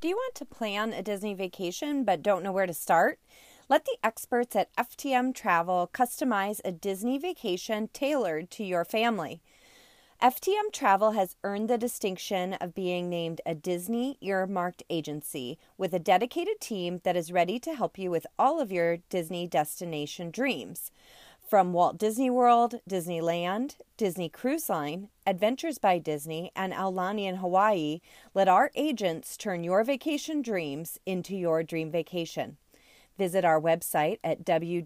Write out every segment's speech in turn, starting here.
Do you want to plan a Disney vacation but don't know where to start? Let the experts at FTM Travel customize a Disney vacation tailored to your family. FTM Travel has earned the distinction of being named a Disney earmarked agency with a dedicated team that is ready to help you with all of your Disney destination dreams. From Walt Disney World, Disneyland, Disney Cruise Line, Adventures by Disney, and Aulani in Hawaii, let our agents turn your vacation dreams into your dream vacation. Visit our website at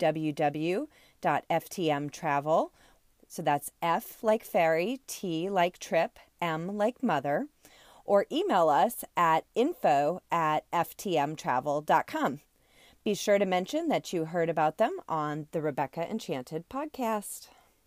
www.ftmtravel. So that's F like fairy, T like trip, M like mother, or email us at info@ftmtravel.com. Be sure to mention that you heard about them on the Rebecca Enchanted podcast.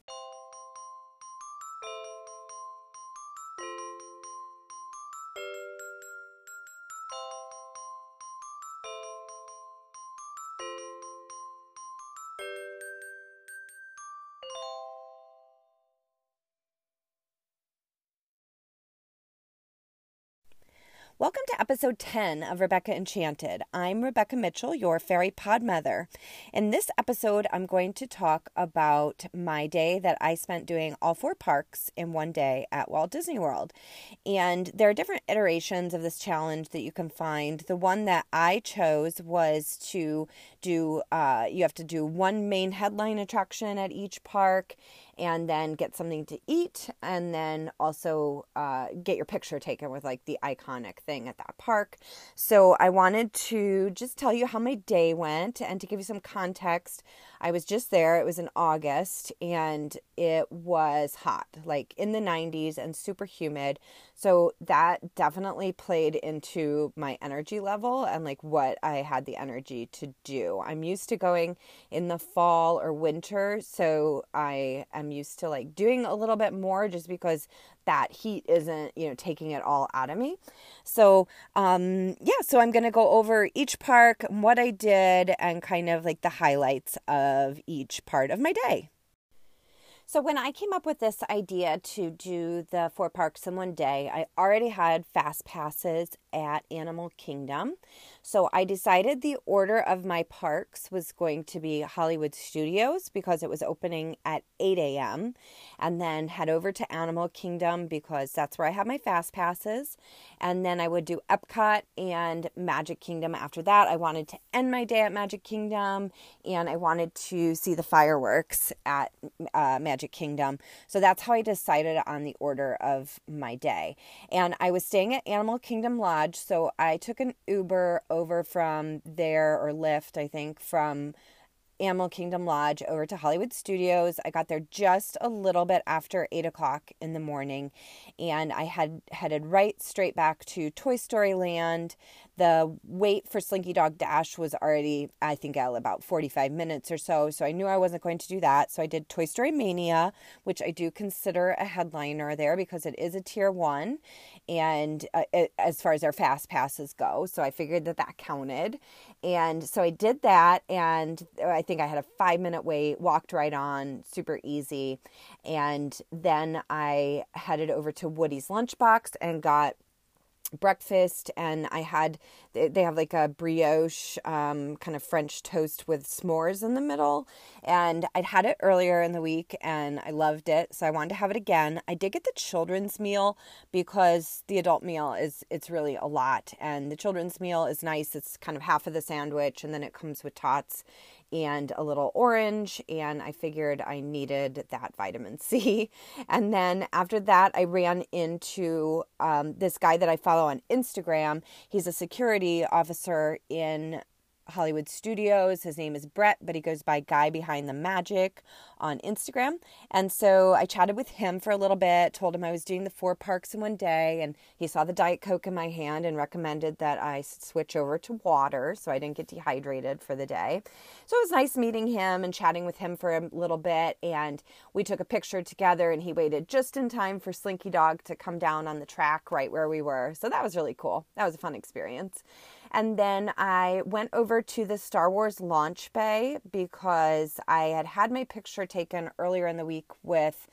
Welcome to episode 10 of Rebecca Enchanted. I'm Rebecca Mitchell, your fairy pod mother. In this episode, I'm going to talk about my day that I spent doing all 4 parks in one day at Walt Disney World. And there are different iterations of this challenge that you can find. The one that I chose was to do, you have to do one main headline attraction at each park, and then get something to eat, and then also get your picture taken with like the iconic thing at that park. So I wanted to just tell you how my day went, and to give you some context, I was just there. It was in August, and it was hot, like in the 90s and super humid. So that definitely played into my energy level and like what I had the energy to do. I'm used to going in the fall or winter, so I am used to like doing a little bit more just because that heat isn't, taking it all out of me. So, so I'm going to go over each park, what I did, and kind of like the highlights of each part of my day. So when I came up with this idea to do the 4 parks in one day, I already had fast passes at Animal Kingdom. So I decided the order of my parks was going to be Hollywood Studios because it was opening at 8 a.m. and then head over to Animal Kingdom because that's where I have my fast passes. And then I would do Epcot and Magic Kingdom after that. I wanted to end my day at Magic Kingdom, and I wanted to see the fireworks at Magic Kingdom. So that's how I decided on the order of my day. And I was staying at Animal Kingdom Lodge, so I took an Uber over from there, or Lyft, I think, from Animal Kingdom Lodge over to Hollywood Studios. I got there just a little bit after 8 o'clock in the morning, and I had headed right straight back to Toy Story Land. The wait for Slinky Dog Dash was already, I think, at about 45 minutes or so, so I knew I wasn't going to do that. So I did Toy Story Mania, which I do consider a headliner there because it is a tier 1, and as far as our fast passes go, so I figured that counted. And so I did that, and I think I had a 5-minute wait, walked right on, super easy. And then I headed over to Woody's Lunchbox and got breakfast, and they have like a brioche kind of French toast with s'mores in the middle, and I'd had it earlier in the week and I loved it, so I wanted to have it again. I did get the children's meal because the adult meal it's really a lot, and the children's meal is nice. It's kind of half of the sandwich, and then it comes with tots and a little orange, and I figured I needed that vitamin C. And then after that, I ran into this guy that I follow on Instagram. He's a security officer in Hollywood Studios. His name is Brett, but he goes by Guy Behind the Magic on Instagram. And so I chatted with him for a little bit, told him I was doing the 4 parks in one day, and he saw the Diet Coke in my hand and recommended that I switch over to water so I didn't get dehydrated for the day. So it was nice meeting him and chatting with him for a little bit, and we took a picture together, and he waited just in time for Slinky Dog to come down on the track right where we were. So that was really cool. That was a fun experience. And then I went over to the Star Wars launch bay because I had my picture taken earlier in the week with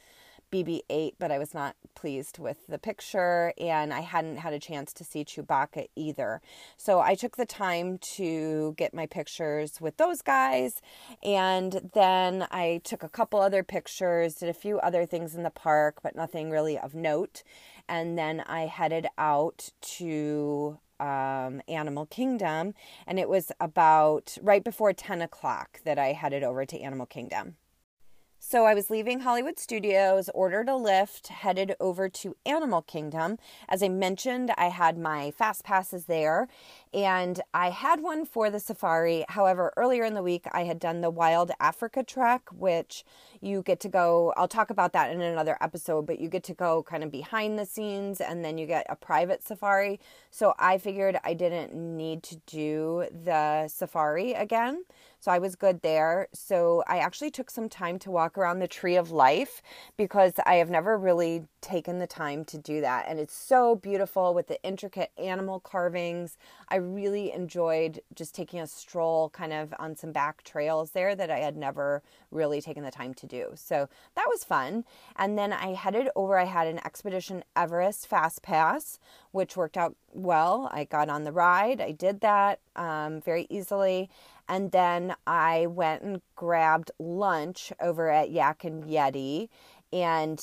BB-8, but I was not pleased with the picture, and I hadn't had a chance to see Chewbacca either. So I took the time to get my pictures with those guys, and then I took a couple other pictures, did a few other things in the park, but nothing really of note. And then I headed out to Animal Kingdom, and it was about right before 10 o'clock that I headed over to Animal Kingdom. So I was leaving Hollywood Studios, ordered a Lyft, headed over to Animal Kingdom. As I mentioned, I had my fast passes there, and I had one for the safari. However, earlier in the week, I had done the Wild Africa Trek, which you get to go, I'll talk about that in another episode, but you get to go kind of behind the scenes, and then you get a private safari. So I figured I didn't need to do the safari again. So I was good there. So I actually took some time to walk around the Tree of Life because I have never really taken the time to do that. And it's so beautiful with the intricate animal carvings. I really enjoyed just taking a stroll kind of on some back trails there that I had never really taken the time to do. So that was fun. And then I headed over, I had an Expedition Everest Fast Pass, which worked out well. I got on the ride. I did that very easily. And then I went and grabbed lunch over at Yak and Yeti. And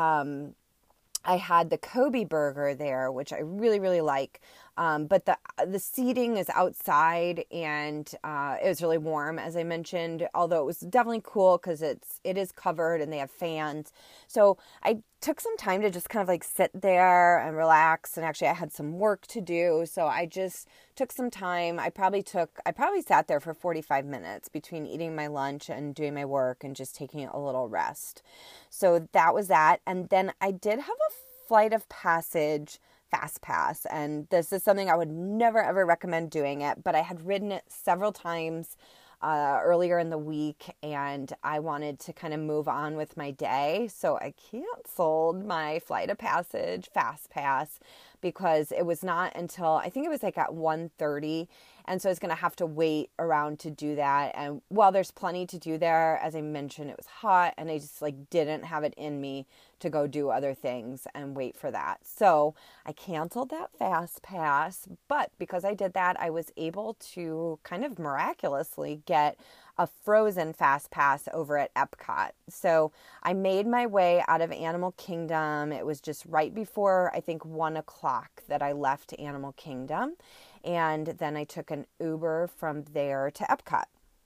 I had the Kobe burger there, which I really, really like. But the seating is outside, and it was really warm, as I mentioned, although it was definitely cool because it is covered and they have fans. So I took some time to just kind of like sit there and relax. And actually I had some work to do. So I just took some time. I probably sat there for 45 minutes between eating my lunch and doing my work and just taking a little rest. So that was that. And then I did have a Flight of Passage Fast Pass, and this is something I would never ever recommend doing it, but I had ridden it several times earlier in the week, and I wanted to kind of move on with my day, so I canceled my Flight of Passage Fast Pass because it was not until, I think it was like at 1:30, and so I was going to have to wait around to do that. And while there's plenty to do there, as I mentioned, it was hot, and I just like didn't have it in me to go do other things and wait for that. So I canceled that Fast Pass, but because I did that, I was able to kind of miraculously get a Frozen Fast Pass over at Epcot. So I made my way out of Animal Kingdom. It was just right before, I think, 1 o'clock that I left Animal Kingdom. And then I took an Uber from there to Epcot.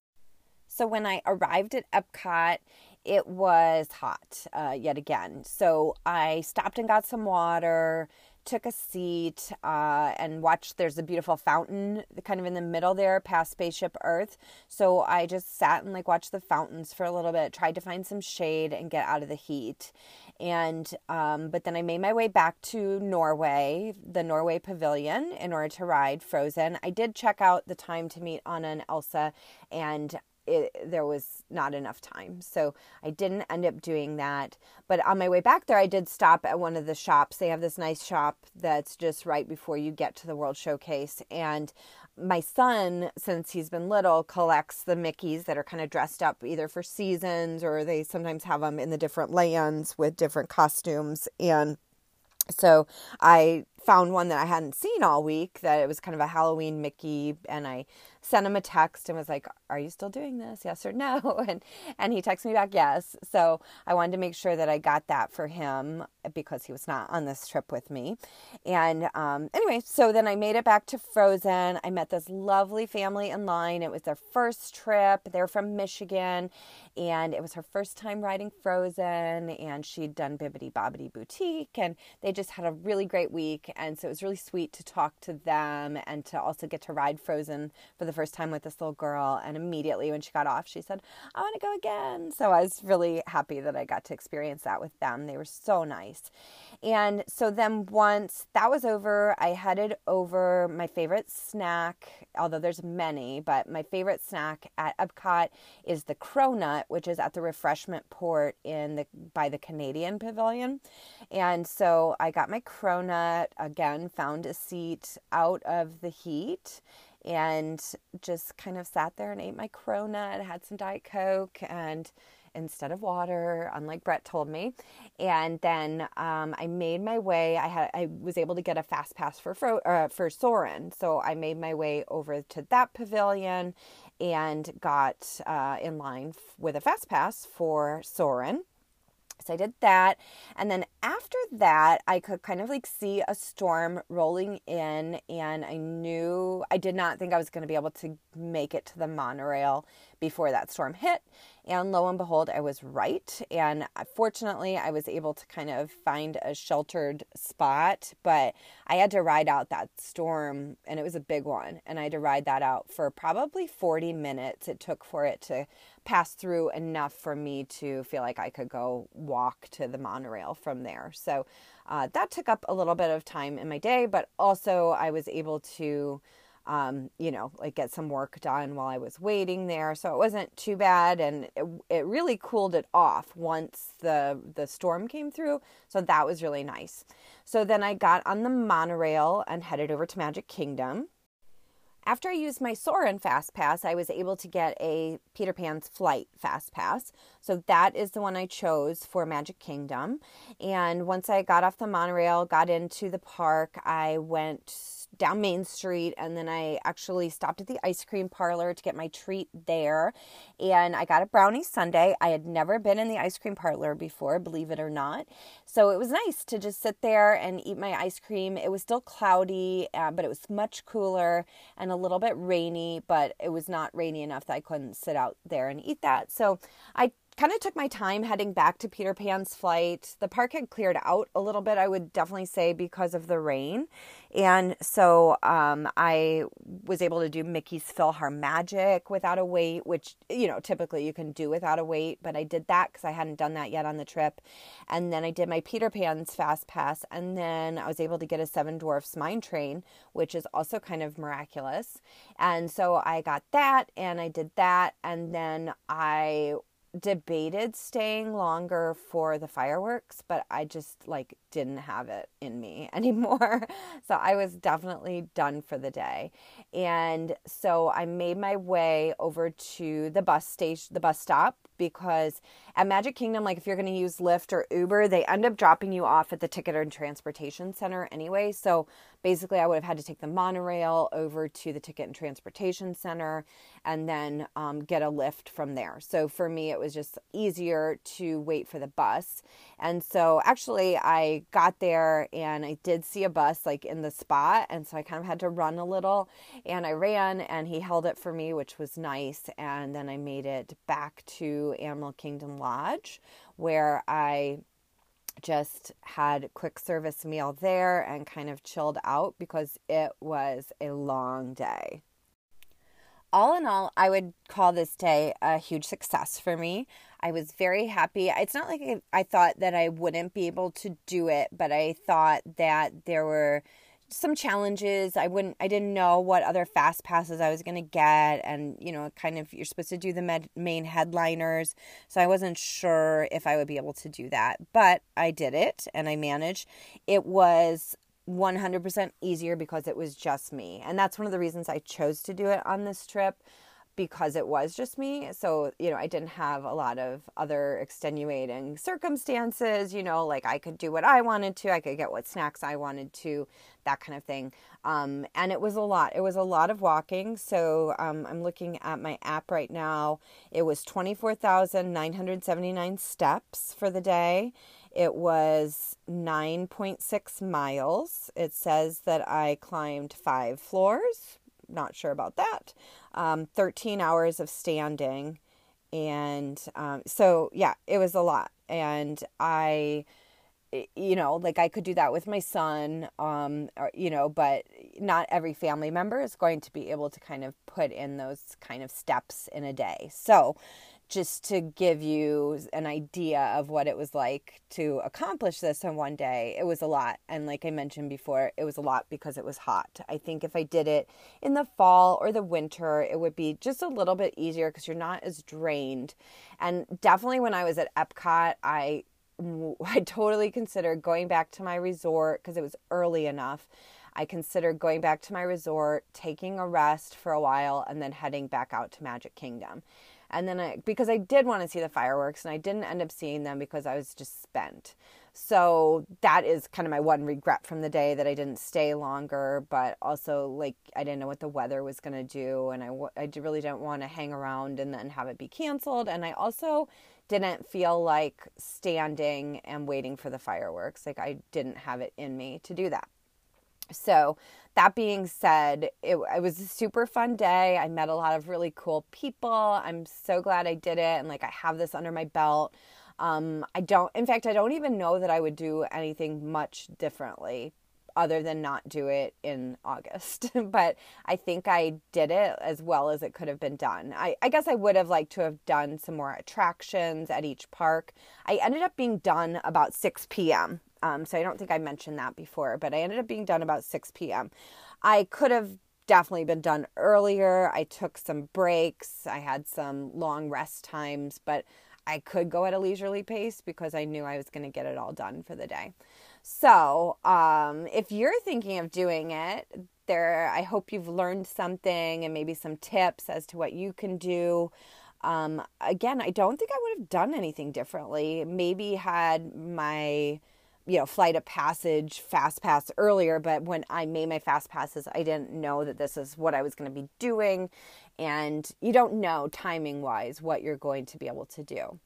So when I arrived at Epcot, it was hot yet again. So I stopped and got some water, took a seat, and watched. There's a beautiful fountain kind of in the middle there past Spaceship Earth. So I just sat and like watched the fountains for a little bit, tried to find some shade and get out of the heat. And but then I made my way back to Norway, the Norway Pavilion, in order to ride Frozen. I did check out the time to meet Anna and Elsa, and there was not enough time. So I didn't end up doing that. But on my way back there, I did stop at one of the shops. They have this nice shop that's just right before you get to the World Showcase. And my son, since he's been little, collects the Mickeys that are kind of dressed up either for seasons, or they sometimes have them in the different lands with different costumes. And so I found one that I hadn't seen all week, that it was kind of a Halloween Mickey, and I sent him a text and was like, are you still doing this? Yes or no? And he texted me back, yes. So I wanted to make sure that I got that for him because he was not on this trip with me. And anyway, so then I made it back to Frozen. I met this lovely family in line. It was their first trip. They're from Michigan, and it was her first time riding Frozen, and she'd done Bibbidi Bobbidi Boutique, and they just had a really great week. And so it was really sweet to talk to them and to also get to ride Frozen for the first time with this little girl. And immediately when she got off, she said, I want to go again. So I was really happy that I got to experience that with them. They were so nice. And so then once that was over, I headed over. My favorite snack, although there's many, but my favorite snack at Epcot is the Cronut, which is at the refreshment port by the Canadian Pavilion. And so I got my Cronut, again, found a seat out of the heat, and just kind of sat there and ate my Cronut, had some Diet Coke, and instead of water, unlike Brett told me. And then I made my way. I was able to get a fast pass for Soarin'. So I made my way over to that pavilion and got in line with a fast pass for Soarin'. So I did that. And then after that, I could kind of like see a storm rolling in, and I did not think I was going to be able to make it to the monorail before that storm hit. And lo and behold, I was right. And fortunately, I was able to kind of find a sheltered spot, but I had to ride out that storm, and it was a big one. And I had to ride that out for probably 40 minutes. It took for it to pass through enough for me to feel like I could go walk to the monorail from there. So that took up a little bit of time in my day, but also I was able to like get some work done while I was waiting there. So it wasn't too bad. And it really cooled it off once the storm came through. So that was really nice. So then I got on the monorail and headed over to Magic Kingdom. After I used my Soarin' Fast Pass, I was able to get a Peter Pan's Flight Fast Pass. So that is the one I chose for Magic Kingdom. And once I got off the monorail, got into the park, I went down Main Street, and then I actually stopped at the ice cream parlor to get my treat there. And I got a brownie sundae. I had never been in the ice cream parlor before, believe it or not. So it was nice to just sit there and eat my ice cream. It was still cloudy, but it was much cooler and a little bit rainy, but it was not rainy enough that I couldn't sit out there and eat that. So I kind of took my time heading back to Peter Pan's Flight. The park had cleared out a little bit, I would definitely say, because of the rain. And so I was able to do Mickey's PhilharMagic without a wait, which, typically you can do without a wait. But I did that because I hadn't done that yet on the trip. And then I did my Peter Pan's Fast Pass. And then I was able to get a Seven Dwarfs Mine Train, which is also kind of miraculous. And so I got that and I did that. And then I debated staying longer for the fireworks, but I just didn't have it in me anymore. So I was definitely done for the day. And so I made my way over to the bus stop, because at Magic Kingdom, if you're going to use Lyft or Uber, they end up dropping you off at the Ticket and Transportation Center anyway. So basically I would have had to take the monorail over to the Ticket and Transportation Center and then get a Lyft from there. So for me, it was just easier to wait for the bus. And so actually I got there and I did see a bus in the spot. And so I kind of had to run a little, and I ran and he held it for me, which was nice. And then I made it back to Animal Kingdom Lodge, where I just had a quick service meal there and kind of chilled out because it was a long day. All in all, I would call this day a huge success for me. I was very happy. It's not like I thought that I wouldn't be able to do it, but I thought that there were some challenges. I didn't know what other fast passes I was going to get. And, you're supposed to do the main headliners. So I wasn't sure if I would be able to do that, but I did it and I managed. It was 100% easier because it was just me. And that's one of the reasons I chose to do it on this trip, because it was just me. So, I didn't have a lot of other extenuating circumstances, I could do what I wanted to, I could get what snacks I wanted to, that kind of thing. And it was a lot. It was a lot of walking. So I'm looking at my app right now. It was 24,979 steps for the day. It was 9.6 miles. It says that I climbed 5 floors. Not sure about that. 13 hours of standing. And so, yeah, it was a lot. And I could do that with my son, but not every family member is going to be able to kind of put in those kind of steps in a day. So just to give you an idea of what it was like to accomplish this in one day, it was a lot. And like I mentioned before, it was a lot because it was hot. I think if I did it in the fall or the winter, it would be just a little bit easier because you're not as drained. And definitely when I was at Epcot, I totally considered going back to my resort because it was early enough. I considered going back to my resort, taking a rest for a while, and then heading back out to Magic Kingdom. And then because I did want to see the fireworks, and I didn't end up seeing them because I was just spent. So that is kind of my one regret from the day, that I didn't stay longer, but also like I didn't know what the weather was going to do, and I really didn't want to hang around and then have it be canceled. And I also didn't feel like standing and waiting for the fireworks. Like I didn't have it in me to do that. So that being said, it was a super fun day. I met a lot of really cool people. I'm so glad I did it. And like, I have this under my belt. I don't even know that I would do anything much differently other than not do it in August. But I think I did it as well as it could have been done. I guess I would have liked to have done some more attractions at each park. I ended up being done about 6 p.m. So I don't think I mentioned that before, but I ended up being done about 6 p.m. I could have definitely been done earlier. I took some breaks. I had some long rest times, but I could go at a leisurely pace because I knew I was going to get it all done for the day. So if you're thinking of doing it, I hope you've learned something and maybe some tips as to what you can do. Again, I don't think I would have done anything differently. Maybe had my flight of passage fast pass earlier, but when I made my fast passes, I didn't know that this is what I was going to be doing. And you don't know timing wise what you're going to be able to do.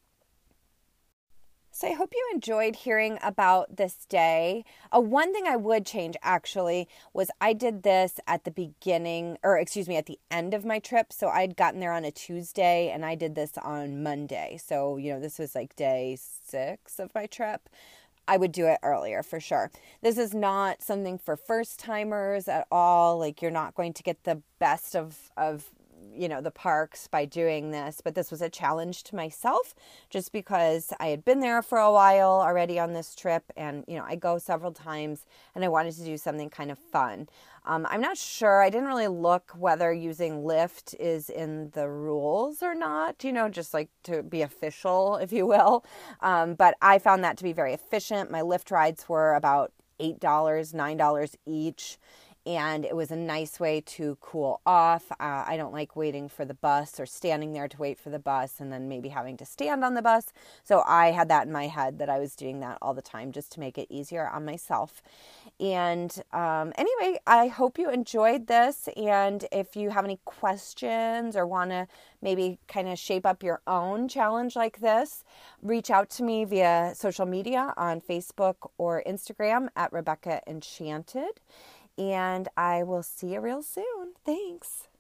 So I hope you enjoyed hearing about this day. One thing I would change actually was I did this at the end of my trip. So I'd gotten there on a Tuesday and I did this on Monday. So, this was like day 6 of my trip. I would do it earlier for sure. This is not something for first timers at all. Like, you're not going to get the best of the parks by doing this, but this was a challenge to myself just because I had been there for a while already on this trip, and I go several times and I wanted to do something kind of fun. I'm not sure. I didn't really look whether using Lyft is in the rules or not, just like to be official, if you will. But I found that to be very efficient. My Lyft rides were about $8, $9 each. And it was a nice way to cool off. I don't like waiting for the bus or standing there to wait for the bus and then maybe having to stand on the bus. So I had that in my head that I was doing that all the time just to make it easier on myself. And anyway, I hope you enjoyed this. And if you have any questions or want to maybe kind of shape up your own challenge like this, reach out to me via social media on Facebook or Instagram at Rebecca Enchanted. And I will see you real soon. Thanks.